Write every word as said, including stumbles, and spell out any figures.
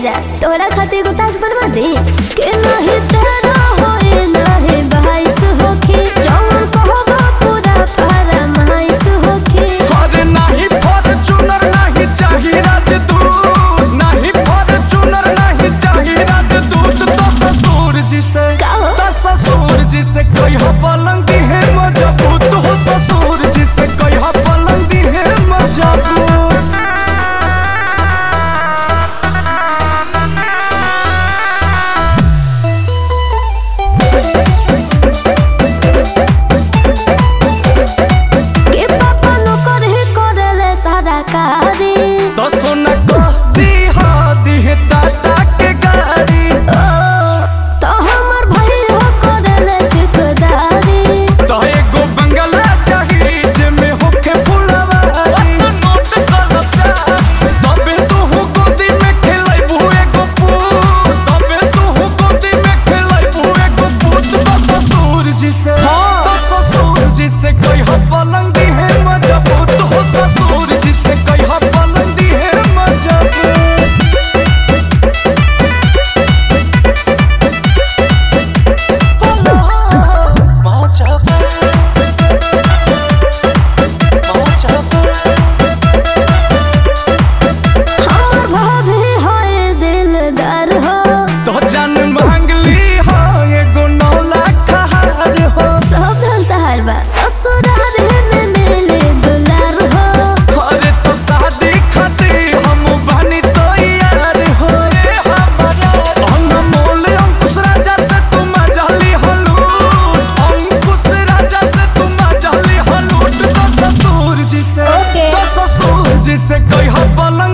राजा तोरा खातिर गुताज बनवा दे के नहीं तेरा होए नहीं बहाइस होके जौन कहबो पूरा फरमाइश होके अरे नहीं फॉर्च्यूनर नहीं चाहिए राजदूत नहीं फॉर्च्यूनर नहीं चाहिए राजदूत तो ससुर जी से तो ससुर जी से कोई हो पलंगी है मजबूत हो ससुर जी से कोई हो पलंगी है मजबूत तो सुन को दी हा दी है टाटा के गाड़ी तो हमर भाई हो करले ठेकेदारी तो एगो बंगला चाहिए जेमे होके फुलवारी नोट कलता तबे तू हो गोदी में खेलैबू एगो पूत तबे तू हो गोदी में खेलैबू एगो पूत तो ससुर जी से तो ससुर जी से कोई हो पलंगी है मजबूत हो ससुर जी से कोई हो पलंगी है मजबूत जिससे कोई हो पलंग